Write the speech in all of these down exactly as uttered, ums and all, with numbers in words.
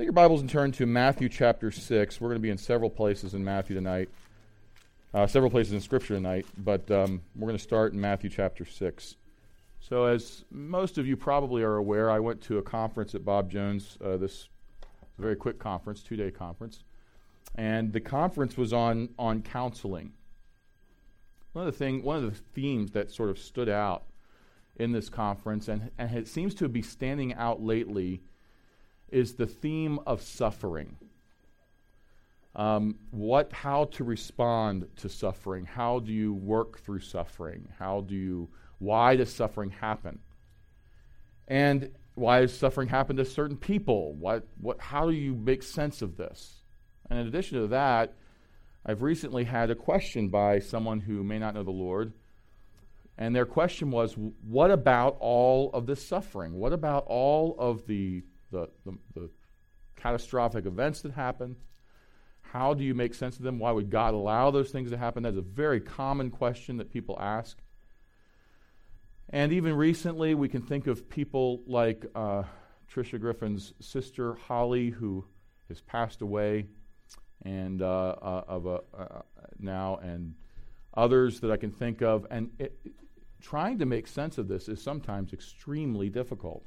Take your Bibles and turn to Matthew chapter six. We're going to be in several places in Matthew tonight, uh, several places in Scripture tonight, but um, we're going to start in Matthew chapter six. So as most of you probably are aware, I went to a conference at Bob Jones, uh, this very quick conference, two-day conference, and the conference was on, on counseling. One of the thing, one of the themes that sort of stood out in this conference, and, and it seems to be standing out lately, is the theme of suffering. Um, what, how to respond to suffering? How do you work through suffering? How do you, why does suffering happen? And why does suffering happen to certain people? What, what, how do you make sense of this? And in addition to that, I've recently had a question by someone who may not know the Lord, and their question was, what about all of this suffering? What about all of the The, the, the catastrophic events that happen? How do you make sense of them? Why would God allow those things to happen? That's a very common question that people ask. And even recently, we can think of people like uh, Tricia Griffin's sister, Holly, who has passed away and uh, uh, of a, uh, now, and others that I can think of. And it, trying to make sense of this is sometimes extremely difficult.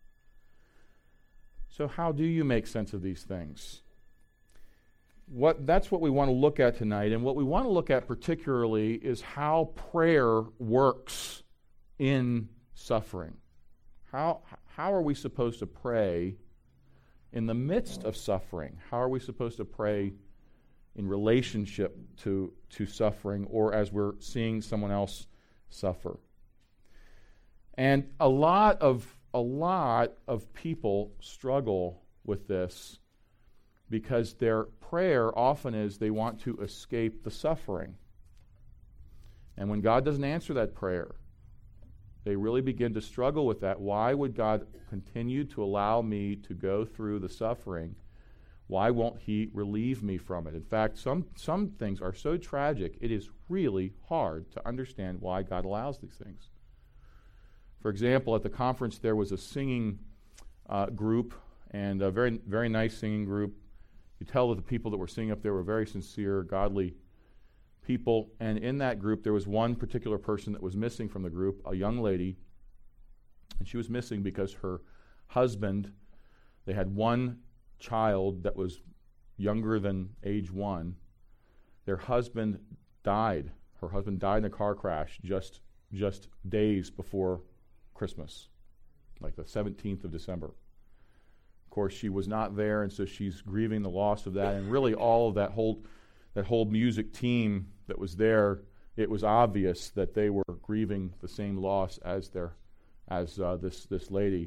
So how do you make sense of these things? What, that's what we want to look at tonight. And what we want to look at particularly is how prayer works in suffering. How, how are we supposed to pray in the midst of suffering? How are we supposed to pray in relationship to, to suffering, or as we're seeing someone else suffer? And a lot of A lot of people struggle with this because their prayer often is they want to escape the suffering. And when God doesn't answer that prayer, they really begin to struggle with that. Why would God continue to allow me to go through the suffering? Why won't He relieve me from it? In fact, some, some things are so tragic, it is really hard to understand why God allows these things. For example, at the conference there was a singing uh, group, and a very, very nice singing group. You tell that the people that were singing up there were very sincere, godly people. And in that group, there was one particular person that was missing from the group, a young lady. And she was missing because her husband, they had one child that was younger than age one. Their husband died. Her husband died in a car crash just, just days before Christmas, like the seventeenth of December. Of course, she was not there, and so she's grieving the loss of that. And really, all of that whole that whole music team that was there, it was obvious that they were grieving the same loss as their as uh, this this lady.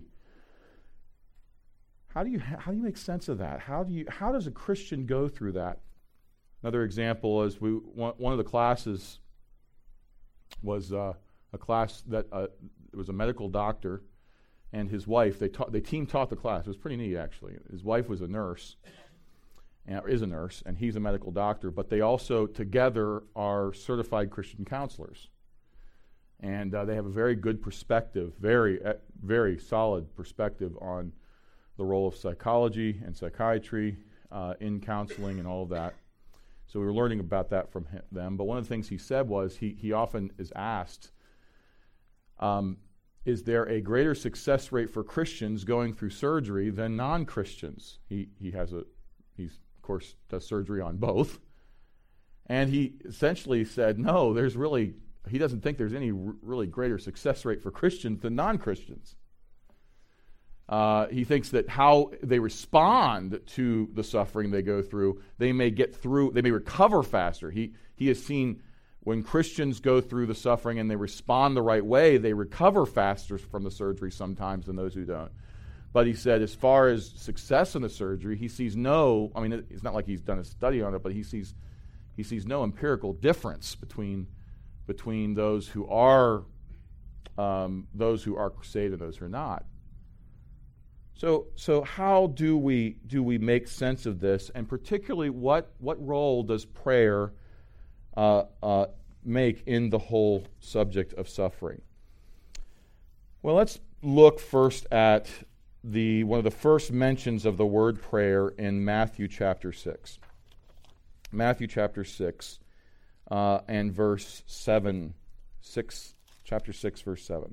How do you how do you make sense of that? How do you how does a Christian go through that? Another example is we one, one of the classes was uh, a class that. Uh, It was a medical doctor and his wife. They taught, they team taught the class. It was pretty neat, actually. His wife was a nurse, and, or is a nurse, and he's a medical doctor. But they also together are certified Christian counselors, and uh, they have a very good perspective, very uh, very solid perspective on the role of psychology and psychiatry uh, in counseling and all of that. So we were learning about that from him, them. But one of the things he said was he he often is asked. Um, is there a greater success rate for Christians going through surgery than non-Christians? He he has a he's of course does surgery on both, and he essentially said no. There's really he doesn't think there's any r- really greater success rate for Christians than non-Christians. Uh, he thinks that how they respond to the suffering they go through, they may get through, they may recover faster. He he has seen. When Christians go through the suffering and they respond the right way, they recover faster from the surgery sometimes than those who don't. But he said as far as success in the surgery, he sees no, I mean, it's not like he's done a study on it, but he sees he sees no empirical difference between between those who are um, those who are saved and those who are not. So so how do we do we make sense of this? And particularly what what role does prayer Uh, uh, make in the whole subject of suffering? Well, let's look first at the one of the first mentions of the word prayer in Matthew chapter six. Matthew chapter six uh, and verse seven. Six, chapter six, verse seven.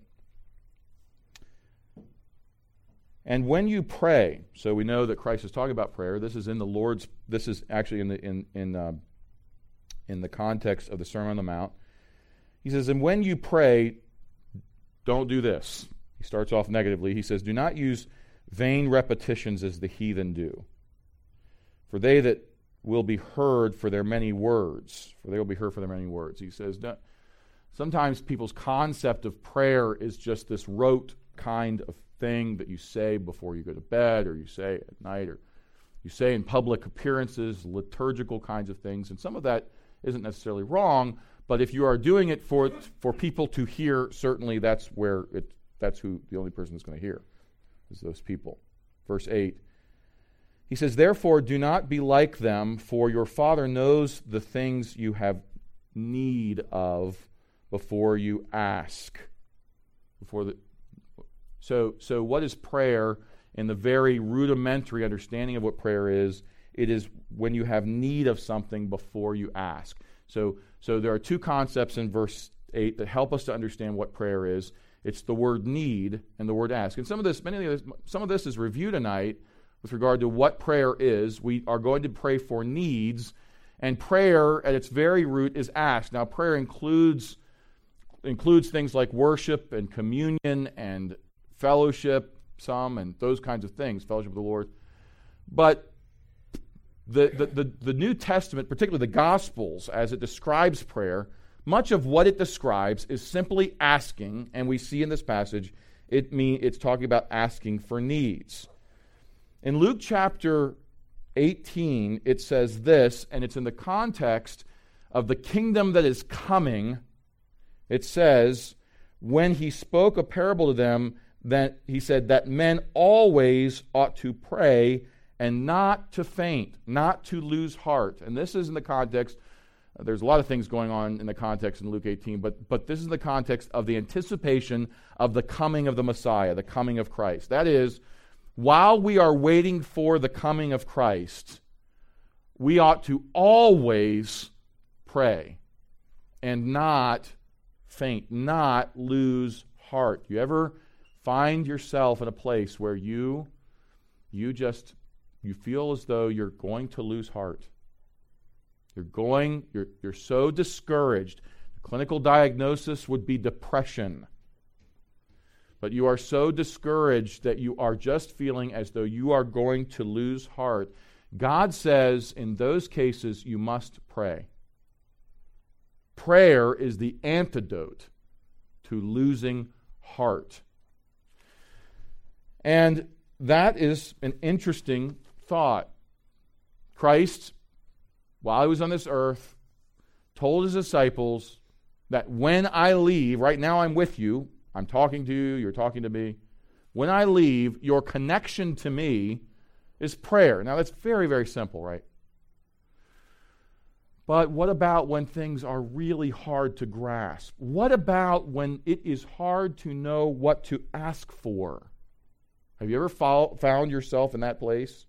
And when you pray, so we know that Christ is talking about prayer. This is in the Lord's. This is actually in the in in uh, in the context of the Sermon on the Mount. He says, "And when you pray, don't do this." He starts off negatively. He says, "Do not use vain repetitions as the heathen do, for they that will be heard for their many words, for they will be heard for their many words." He says, don't, sometimes people's concept of prayer is just this rote kind of thing that you say before you go to bed, or you say at night, or you say in public appearances, liturgical kinds of things. And some of that isn't necessarily wrong, but if you are doing it for for people to hear, certainly that's where it that's who the only person that's going to hear is those people. Verse eight. He says, "Therefore do not be like them, for your Father knows the things you have need of before you ask." Before the So, so what is prayer in the very rudimentary understanding of what prayer is? It is when you have need of something before you ask. So, so there are two concepts in verse eight that help us to understand what prayer is. It's the word need and the word ask. And some of this, many of this, some of this is reviewed tonight with regard to what prayer is. We are going to pray for needs, and prayer at its very root is ask. Now, prayer includes includes things like worship and communion and fellowship, some, and those kinds of things, fellowship with the Lord. But the, the, the, the New Testament, particularly the Gospels, as it describes prayer, much of what it describes is simply asking, and we see in this passage, it mean, it's talking about asking for needs. In Luke chapter eighteen, it says this, and it's in the context of the kingdom that is coming. It says, "When he spoke a parable to them, that he said that men always ought to pray and not to faint, not to lose heart." And this is in the context, uh, there's a lot of things going on in the context in Luke eighteen, but, but this is the context of the anticipation of the coming of the Messiah, the coming of Christ. That is, while we are waiting for the coming of Christ, we ought to always pray and not faint, not lose heart. You ever find yourself in a place where you you just you feel as though you're going to lose heart? You're going, you're you're so discouraged. The clinical diagnosis would be depression. But you are so discouraged that you are just feeling as though you are going to lose heart. God says in those cases you must pray. Prayer is the antidote to losing heart. And that is an interesting thought. Christ, while he was on this earth, told his disciples that when I leave, right now I'm with you, I'm talking to you, you're talking to me. When I leave, your connection to me is prayer. Now that's very, very simple, right? But what about when things are really hard to grasp? What about when it is hard to know what to ask for? Have you ever fo- found yourself in that place?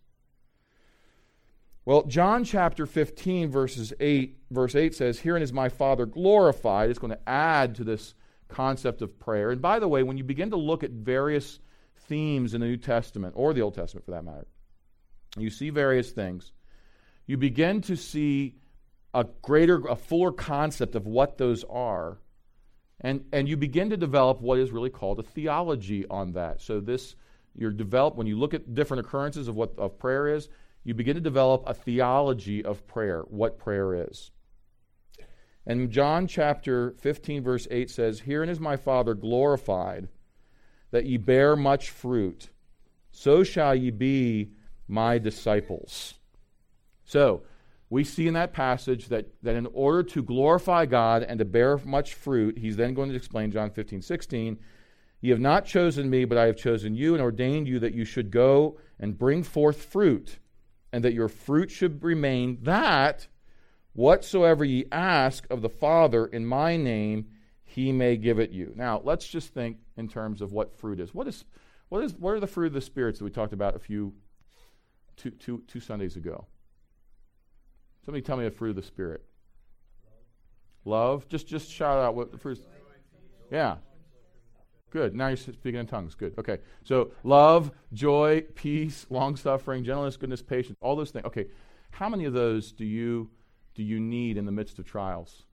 Well, John chapter fifteen, verses eight, verse eight says, "Herein is my Father glorified." It's going to add to this concept of prayer. And by the way, when you begin to look at various themes in the New Testament, or the Old Testament for that matter, you see various things, you begin to see a greater, a fuller concept of what those are, and, and you begin to develop what is really called a theology on that. So this, you're develop when you look at different occurrences of what of prayer is, you begin to develop a theology of prayer, what prayer is. And John chapter fifteen, verse eight says, "Herein is my Father glorified, that ye bear much fruit, so shall ye be my disciples." So, we see in that passage that, that in order to glorify God and to bear much fruit, he's then going to explain John fifteen, sixteen, "Ye have not chosen me, but I have chosen you and ordained you that you should go and bring forth fruit, and that your fruit should remain, that whatsoever ye ask of the Father in my name, he may give it you." Now, let's just think in terms of what fruit is. What is What is what are the fruit of the spirits that we talked about a few two two two Sundays ago? Somebody tell me a fruit of the Spirit. Love. Just just shout out what the fruit. Yeah. Good. Now you're speaking in tongues. Good. Okay. So love, joy, peace, long suffering, gentleness, goodness, patience, all those things. Okay. How many of those do you do you need in the midst of trials?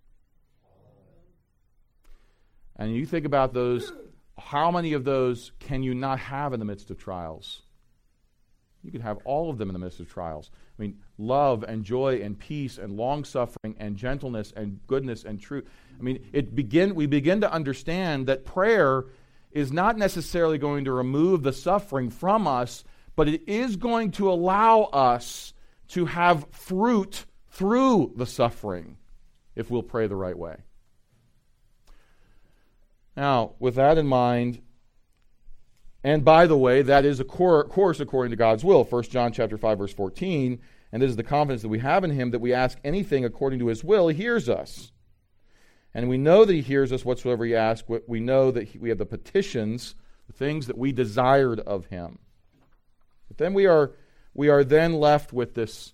And you think about those, how many of those can you not have in the midst of trials? You can have all of them in the midst of trials. I mean, love and joy and peace and long-suffering and gentleness and goodness and truth. I mean, it begin. we begin to understand that prayer is not necessarily going to remove the suffering from us, but it is going to allow us to have fruit through the suffering if we'll pray the right way. Now, with that in mind, and by the way, that is, of course, according to God's will. First John chapter five, verse fourteen, and this is the confidence that we have in Him, that we ask anything according to His will, He hears us. And we know that He hears us whatsoever we ask. We know that we have the petitions, the things that we desired of Him. But then we are we are then left with this,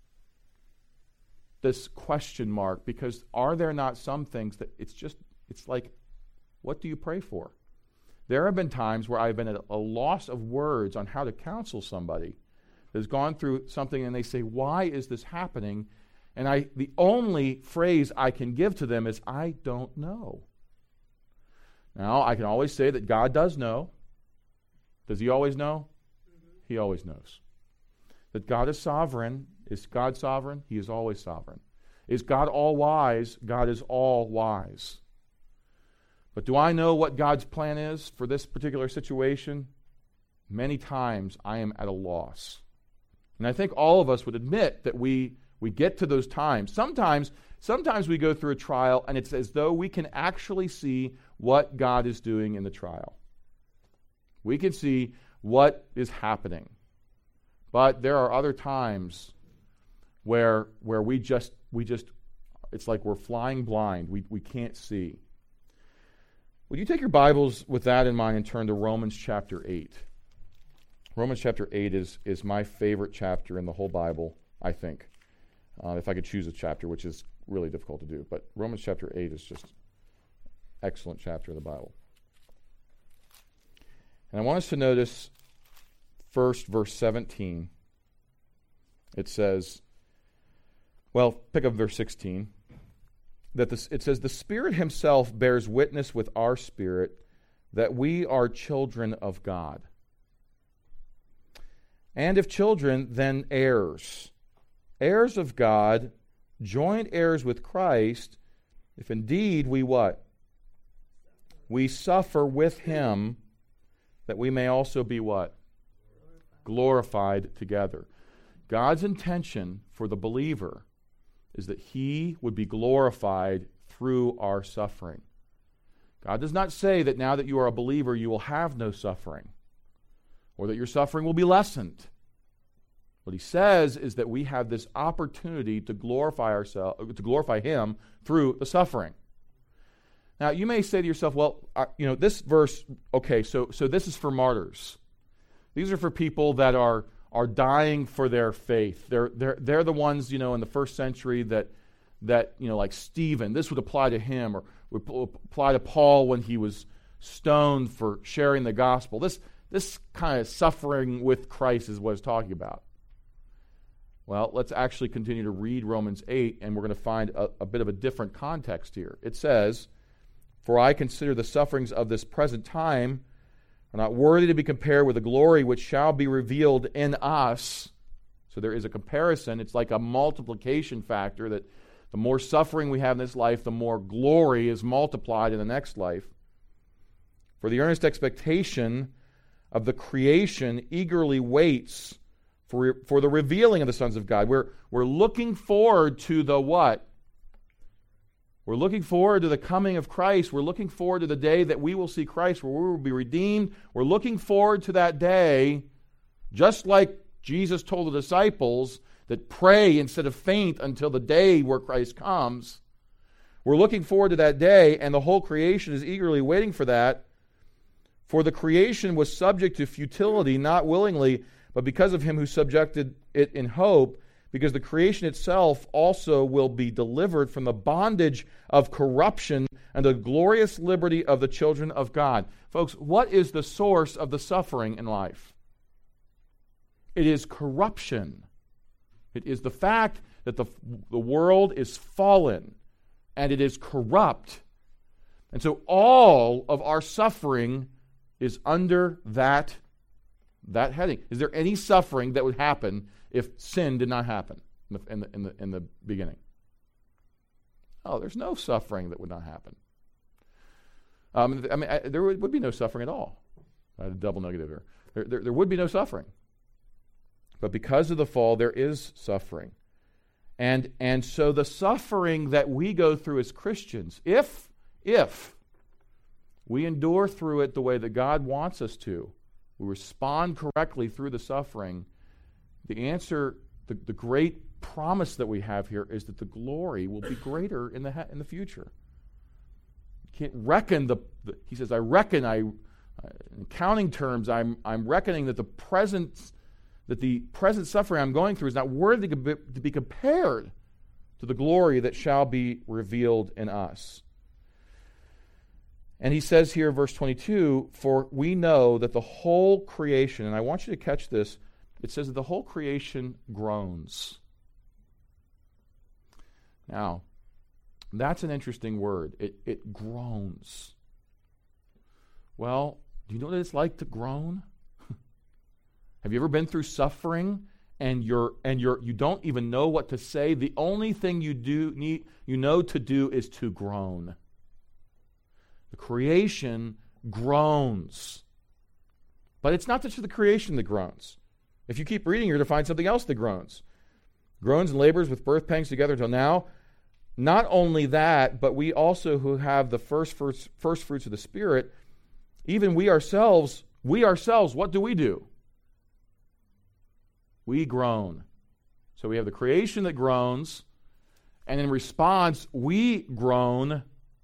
this question mark, because are there not some things that it's just, it's like, what do you pray for? There have been times where I've been at a loss of words on how to counsel somebody that has gone through something and they say, why is this happening? And I, the only phrase I can give to them is, I don't know. Now, I can always say that God does know. Does He always know? Mm-hmm. He always knows. That God is sovereign. Is God sovereign? He is always sovereign. Is God all-wise? God is all-wise. But do I know what God's plan is for this particular situation? Many times I am at a loss. And I think all of us would admit that we we get to those times. Sometimes, sometimes we go through a trial and it's as though we can actually see what God is doing in the trial. We can see what is happening. But there are other times where where we just we just it's like we're flying blind. We we can't see. Would you take your Bibles with that in mind and turn to Romans chapter eight? Romans chapter eight is, is my favorite chapter in the whole Bible, I think. Uh, if I could choose a chapter, which is really difficult to do. But Romans chapter eight is just excellent chapter of the Bible. And I want us to notice first verse seventeen. It says, well, pick up verse sixteen. That this, it says, the Spirit Himself bears witness with our spirit that we are children of God. And if children, then heirs. Heirs of God, joint heirs with Christ, if indeed we what? We suffer with Him, that we may also be what? Glorified together. God's intention for the believer is that He would be glorified through our suffering. God does not say that now that you are a believer, you will have no suffering, or that your suffering will be lessened. What He says is that we have this opportunity to glorify ourselves, to glorify Him through the suffering. Now, you may say to yourself, well, uh, you know, this verse, okay, so so this is for martyrs. These are for people that are are dying for their faith. They're they're they're the ones, you know, in the first century that that you know, like Stephen. This would apply to him, or would apply to Paul when he was stoned for sharing the gospel. This this kind of suffering with Christ is what it's talking about. Well, let's actually continue to read Romans eight, and we're going to find a, a bit of a different context here. It says, "For I consider the sufferings of this present time are not worthy to be compared with the glory which shall be revealed in us." So there is a comparison. It's like a multiplication factor, that the more suffering we have in this life, the more glory is multiplied in the next life. "For the earnest expectation of the creation eagerly waits for, for the revealing of the sons of God." We're, we're looking forward to the what? We're looking forward to the coming of Christ. We're looking forward to the day that we will see Christ, where we will be redeemed. We're looking forward to that day, just like Jesus told the disciples that pray instead of faint until the day where Christ comes. We're looking forward to that day, and the whole creation is eagerly waiting for that. For the creation was subject to futility, not willingly, but because of him who subjected it in hope, because the creation itself also will be delivered from the bondage of corruption and the glorious liberty of the children of God. Folks, what is the source of the suffering in life? It is corruption. It is the fact that the, the world is fallen and it is corrupt. And so all of our suffering is under that, that heading. Is there any suffering that would happen if sin did not happen in the, in the, in the, in the beginning? Oh, there's no suffering that would not happen. Um, I mean, I, there would, would be no suffering at all. I had a double negative here. There, there, there would be no suffering. But because of the fall, there is suffering. And, and so the suffering that we go through as Christians, if, if we endure through it the way that God wants us to, we respond correctly through the suffering, the answer, the, the great promise that we have here is that the glory will be greater in the ha- in the future. You can't reckon the, the he says, I reckon, I, in counting terms, I'm, I'm reckoning that the present that the present suffering I'm going through is not worthy to be, to be compared to the glory that shall be revealed in us. And he says here, verse twenty-two, for we know that the whole creation, and I want you to catch this, it says that the whole creation groans. Now, that's an interesting word. It, it groans. Well, do you know what it's like to groan? Have you ever been through suffering and you're and you're you don't even know what to say? The only thing you do need you know to do is to groan. The creation groans. But it's not just the creation that groans. If you keep reading, you're going to find something else that groans. Groans and labors with birth pangs together until now. Not only that, but we also who have the first fruits, first fruits of the Spirit, even we ourselves, we ourselves, what do we do? We groan. So we have the creation that groans, and in response, we groan.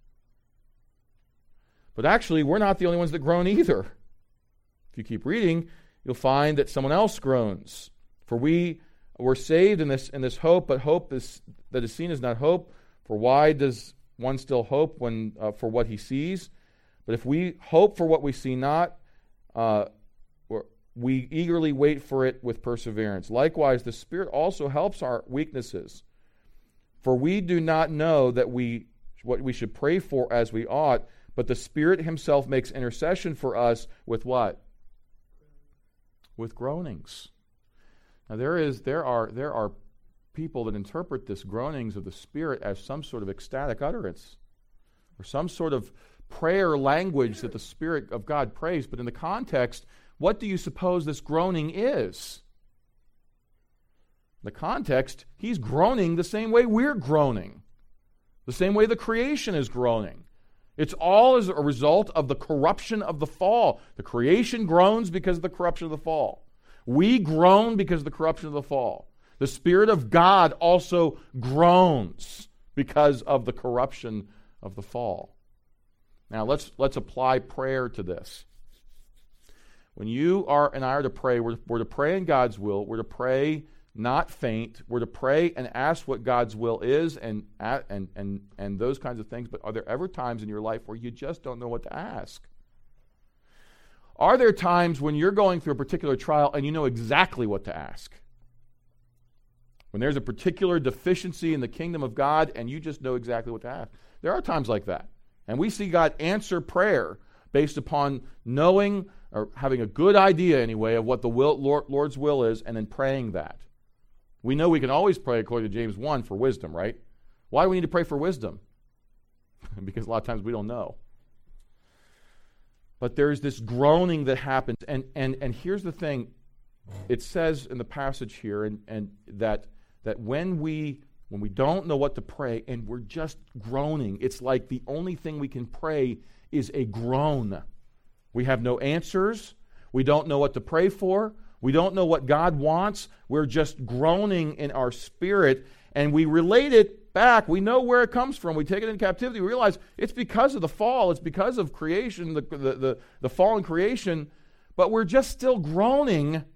But actually, we're not the only ones that groan either. If you keep reading, you'll find that someone else groans. For we were saved in this in this hope, but hope is, that is seen is not hope. For why does one still hope when uh, for what he sees? But if we hope for what we see not, uh, we eagerly wait for it with perseverance. Likewise, the Spirit also helps our weaknesses. For we do not know that we what we should pray for as we ought, but the Spirit himself makes intercession for us with what? With groanings. Now there is there are there are people that interpret this groanings of the Spirit as some sort of ecstatic utterance, or some sort of prayer language that the Spirit of God prays. But in the context, what do you suppose this groaning is? The context, he's groaning the same way we're groaning, the same way the creation is groaning. It's all as a result of the corruption of the fall. The creation groans because of the corruption of the fall. We groan because of the corruption of the fall. The Spirit of God also groans because of the corruption of the fall. Now let's let's apply prayer to this. When you are and I are to pray, we're, we're to pray in God's will. We're to pray, not faint. We're to pray and ask what God's will is and and and and those kinds of things. But are there ever times in your life where you just don't know what to ask? Are there times when you're going through a particular trial and you know exactly what to ask? When there's a particular deficiency in the kingdom of God and you just know exactly what to ask. There are times like that. And we see God answer prayer based upon knowing or having a good idea anyway of what the will, Lord, Lord's will is and then praying that. We know we can always pray according to James one for wisdom, right? Why do we need to pray for wisdom? Because a lot of times we don't know. But there's this groaning that happens. And and and here's the thing. It says in the passage here and, and that that when we when we don't know what to pray and we're just groaning, it's like the only thing we can pray is a groan. We have no answers. We don't know what to pray for. We don't know what God wants. We're just groaning in our spirit, and we relate it back. We know where it comes from. We take it in captivity. We realize it's because of the fall. It's because of creation, the, the, the, the fallen creation. But we're just still groaning.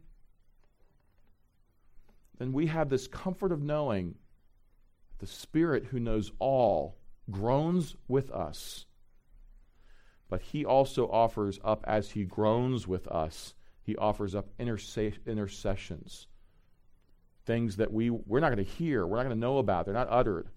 Then we have this comfort of knowing the Spirit who knows all groans with us. But he also offers up, as he groans with us, he offers up interse- intercessions. Things that we, we're not going to hear, we're not going to know about, they're not uttered.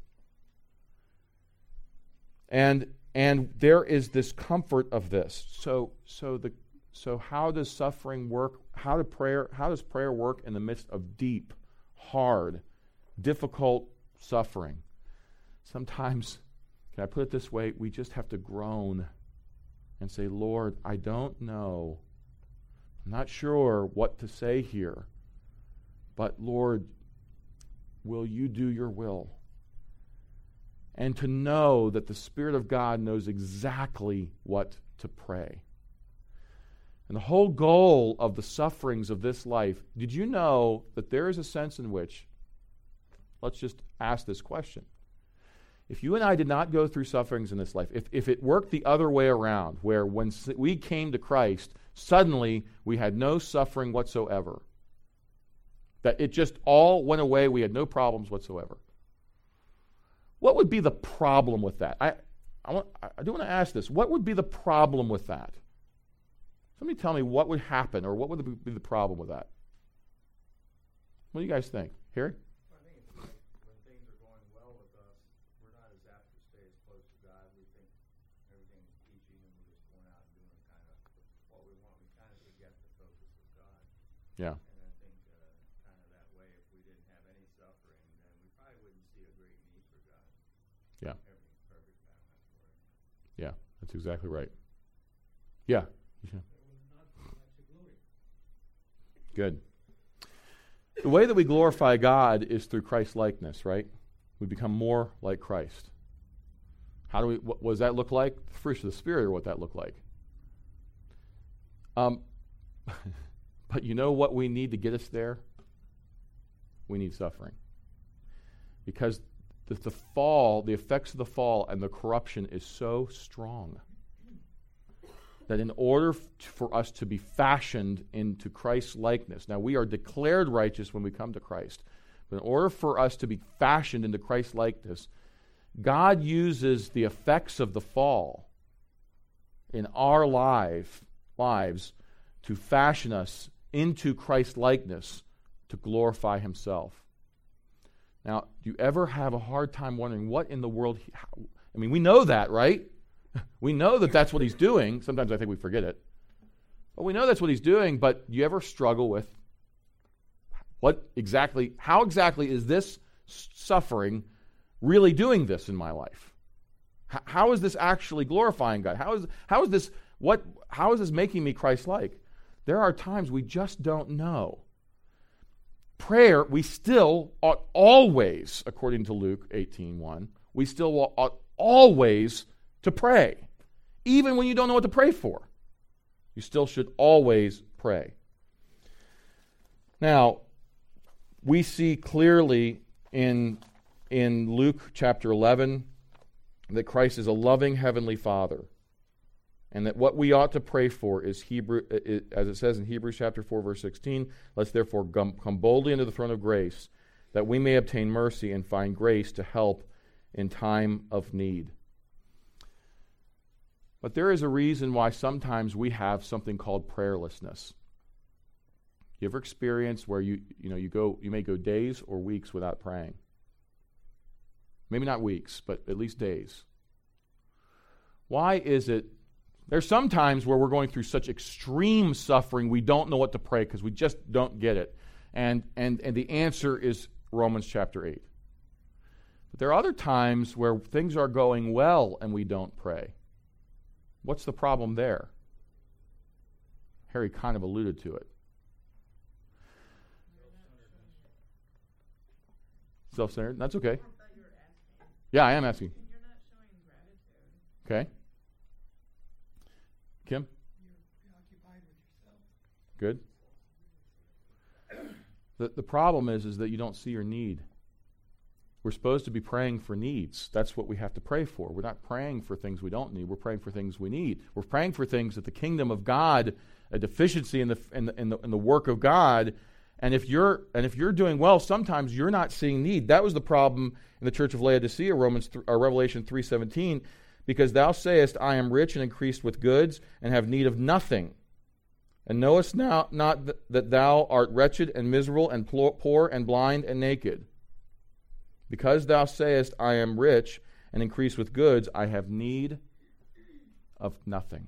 And and there is this comfort of this. So so the so how does suffering work? How do prayer how does prayer work in the midst of deep, hard, difficult suffering? Sometimes, can I put it this way, we just have to groan and say, Lord, I don't know. I'm not sure what to say here. But Lord, will you do your will? And to know that the Spirit of God knows exactly what to pray. And the whole goal of the sufferings of this life, did you know that there is a sense in which, let's just ask this question. If you and I did not go through sufferings in this life, if, if it worked the other way around, where when we came to Christ, suddenly we had no suffering whatsoever, that it just all went away, we had no problems whatsoever, what would be the problem with that? I, I, want, I do want to ask this. What would be the problem with that? Somebody tell me what would happen, or what would be the problem with that? What do you guys think? Harry? I think it's like when things are going well with us, we're not as apt to stay as close to God. We think everything's peachy and we're just going out and doing kind of what we want. We kind of forget the focus of God. Yeah. And I think uh, kind of that way, if we didn't have any suffering, then we probably wouldn't see a great need for God. Yeah. Everything's perfect balance for it. Yeah, that's exactly right. Yeah. Yeah. Good. The way that we glorify God is through Christ's likeness, right? We become more like Christ. How do we? What, what does that look like? The fruits of the Spirit, or what that look like? Um, but you know what we need to get us there? We need suffering, because the, the fall, the effects of the fall, and the corruption is so strong that in order f- for us to be fashioned into Christ's likeness, now we are declared righteous when we come to Christ, but in order for us to be fashioned into Christ's likeness, God uses the effects of the fall in our life, lives to fashion us into Christ's likeness to glorify Himself. Now, do you ever have a hard time wondering what in the world, he, how, I mean, we know that, right? We know that that's what He's doing. Sometimes I think we forget it. But we know that's what He's doing, but do you ever struggle with what exactly, how exactly is this suffering really doing this in my life? H- how is this actually glorifying God? How is, how is this, what, how is this making me Christ-like? There are times we just don't know. Prayer, we still ought always, according to Luke eighteen one, we still ought always to pray. Even when you don't know what to pray for, you still should always pray. Now, we see clearly in, in Luke chapter eleven that Christ is a loving heavenly Father, and that what we ought to pray for is Hebrew, as it says in Hebrews chapter four, verse sixteen, let's therefore come boldly into the throne of grace, that we may obtain mercy and find grace to help in time of need. But there is a reason why sometimes we have something called prayerlessness. You ever experienced where you you know you go you may go days or weeks without praying? Maybe not weeks, but at least days. Why is it? There's some times where we're going through such extreme suffering we don't know what to pray because we just don't get it. And and and the answer is Romans chapter eight. But there are other times where things are going well and we don't pray. What's the problem there? Harry kind of alluded to it. Self-centered? That's okay. Yeah, I am asking. You're not showing gratitude. Okay. Kim? You're preoccupied with yourself. Good. The, the problem is, is that you don't see your need. We're supposed to be praying for needs. That's what we have to pray for. We're not praying for things we don't need. We're praying for things we need. We're praying for things that the kingdom of God, a deficiency in the in the, in the, in the work of God. And if you're and if you're doing well, sometimes you're not seeing need. That was the problem in the church of Laodicea, Romans th- or Revelation three seventeen, because thou sayest, I am rich and increased with goods, and have need of nothing. And knowest now not th- that thou art wretched and miserable and pl- poor and blind and naked. Because thou sayest, I am rich and increased with goods, I have need of nothing.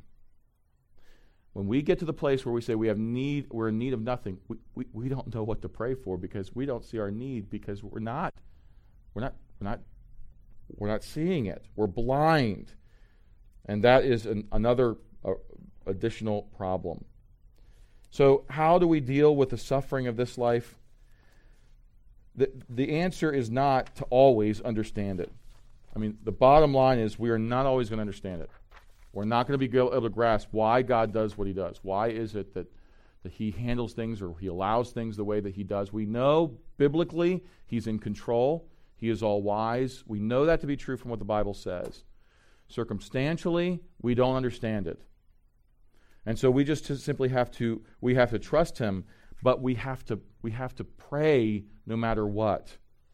When we get to the place where we say we have need, we're in need of nothing, we, we, we don't know what to pray for because we don't see our need because we're not, we're not, we're not, we're not seeing it. We're blind, and that is an, another uh, additional problem. So, how do we deal with the suffering of this life? The, the answer is not to always understand it. I mean, the bottom line is we are not always going to understand it. We're not going to be able to grasp why God does what he does. Why is it that, that he handles things or he allows things the way that he does? We know biblically he's in control. He is all wise. We know that to be true from what the Bible says. Circumstantially, we don't understand it. And so we just simply have to we have to trust him, but we have to we have to pray no matter what.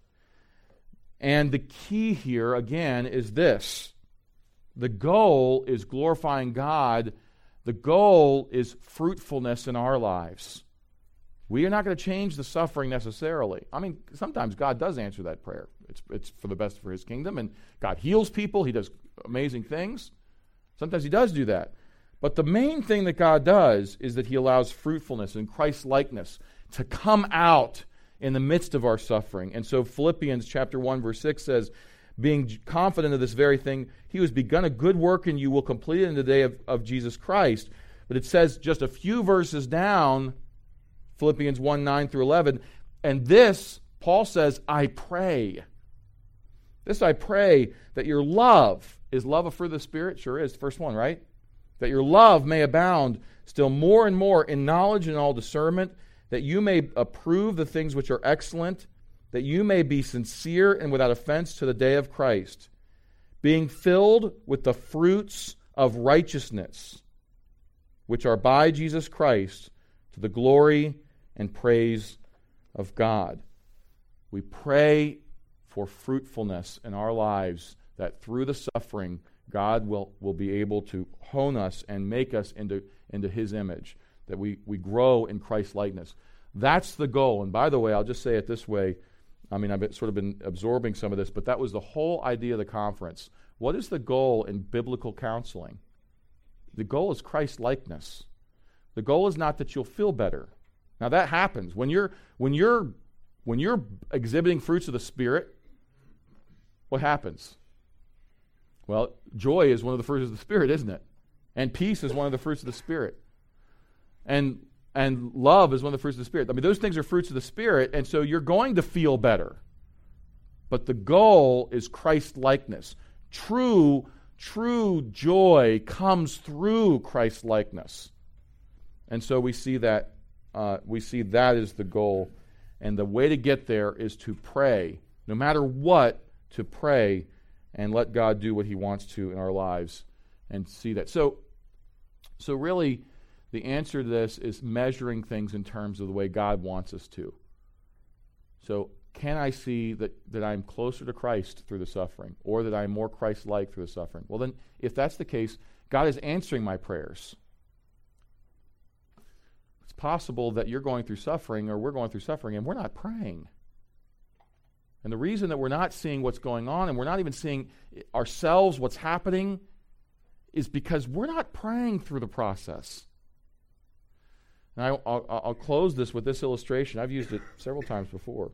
And the key here again is this. The goal is glorifying God. The goal is fruitfulness in our lives. We are not going to change the suffering necessarily. I mean, sometimes God does answer that prayer. It's it's for the best for his kingdom, and God heals people. He does amazing things. Sometimes he does do that. But the main thing that God does is that he allows fruitfulness and Christ-likeness to come out in the midst of our suffering. And so Philippians chapter one, verse six says, being confident of this very thing, he who has begun a good work in you will complete it in the day of, of Jesus Christ. But it says just a few verses down, Philippians one, nine through eleven, and this, Paul says, I pray. This I pray that your love, is love a fruit of the Spirit? Sure is, first one, right? That your love may abound still more and more in knowledge and all discernment, that you may approve the things which are excellent, that you may be sincere and without offense to the day of Christ, being filled with the fruits of righteousness, which are by Jesus Christ, to the glory and praise of God. We pray for fruitfulness in our lives, that through the suffering, God will, will be able to hone us and make us into, into his image, that we, we grow in Christ's likeness. That's the goal. And by the way, I'll just say it this way. I mean, I've been, sort of been absorbing some of this, but that was the whole idea of the conference. What is the goal in biblical counseling? The goal is Christ likeness. The goal is not that you'll feel better. Now that happens when you're when you're when you're exhibiting fruits of the Spirit. What happens? Well, joy is one of the fruits of the Spirit, isn't it? And peace is one of the fruits of the Spirit. And and love is one of the fruits of the Spirit. I mean, those things are fruits of the Spirit, and so you're going to feel better. But the goal is Christ-likeness. True, true joy comes through Christ-likeness. And so we see that uh, we see that is the goal. And the way to get there is to pray, no matter what, to pray and let God do what he wants to in our lives and see that. So, so really, the answer to this is measuring things in terms of the way God wants us to. So, can I see that, that I'm closer to Christ through the suffering, or that I'm more Christ-like through the suffering? Well, then, if that's the case, God is answering my prayers. It's possible that you're going through suffering, or we're going through suffering, and we're not praying. And the reason that we're not seeing what's going on, and we're not even seeing ourselves, what's happening, is because we're not praying through the process. And I, I'll, I'll close this with this illustration. I've used it several times before.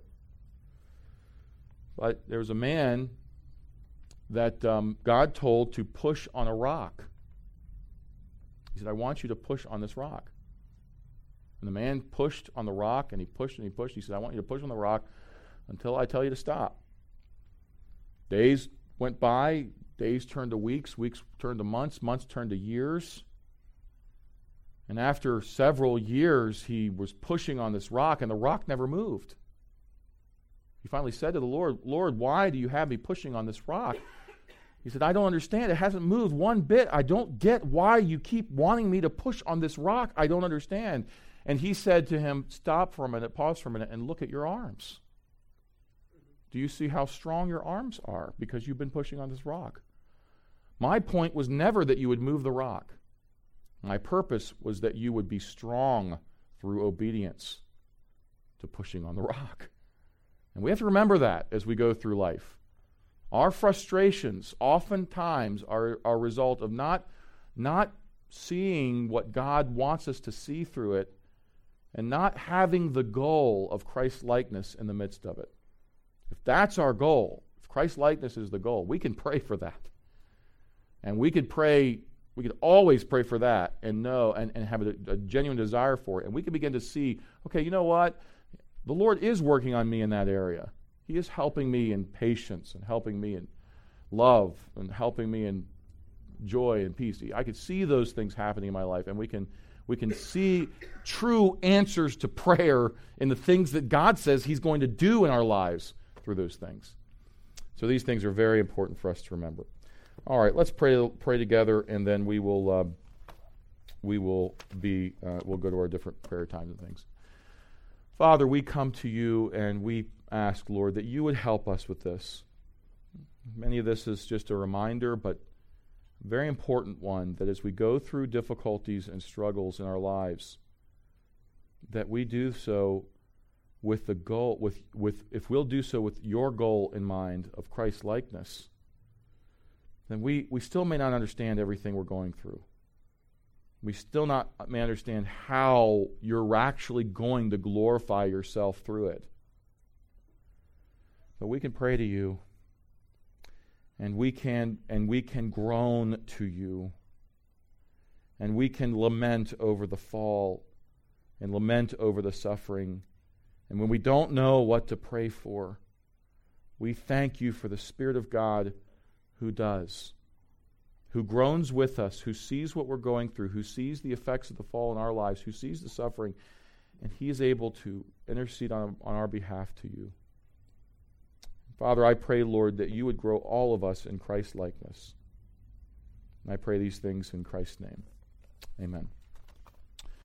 But there was a man that um, God told to push on a rock. He said, I want you to push on this rock. And the man pushed on the rock, and he pushed and he pushed. He said, I want you to push on the rock until I tell you to stop. Days went by. Days turned to weeks. Weeks turned to months. Months turned to years. And after several years, he was pushing on this rock, and the rock never moved. He finally said to the Lord, Lord, why do you have me pushing on this rock? He said, I don't understand. It hasn't moved one bit. I don't get why you keep wanting me to push on this rock. I don't understand. And he said to him, stop for a minute, pause for a minute, and look at your arms. Do you see how strong your arms are because you've been pushing on this rock? My point was never that you would move the rock. My purpose was that you would be strong through obedience to pushing on the rock. And we have to remember that as we go through life. Our frustrations oftentimes are a result of not, not seeing what God wants us to see through it and not having the goal of Christ-likeness in the midst of it. If that's our goal, if Christ-likeness is the goal, we can pray for that. And we could pray, we could always pray for that and know and, and have a, a genuine desire for it. And we can begin to see, okay, you know what? The Lord is working on me in that area. He is helping me in patience and helping me in love and helping me in joy and peace. I could see those things happening in my life, and we can we can see true answers to prayer in the things that God says He's going to do in our lives through those things. So these things are very important for us to remember. All right, let's pray pray together, and then we will uh, we will be uh, we'll go to our different prayer times and things. Father, we come to you and we ask, Lord, that you would help us with this. Many of this is just a reminder, but a very important one, that as we go through difficulties and struggles in our lives, that we do so with the goal, with, with if we'll do so with your goal in mind of Christ-likeness, then we, we still may not understand everything we're going through. We still not may understand how you're actually going to glorify yourself through it. But we can pray to you, and we can and we can groan to you, and we can lament over the fall and lament over the suffering. And when we don't know what to pray for, we thank you for the Spirit of God who does, who groans with us, who sees what we're going through, who sees the effects of the fall in our lives, who sees the suffering, and He is able to intercede on, on our behalf to you. Father, I pray, Lord, that you would grow all of us in Christ-likeness. And I pray these things in Christ's name. Amen.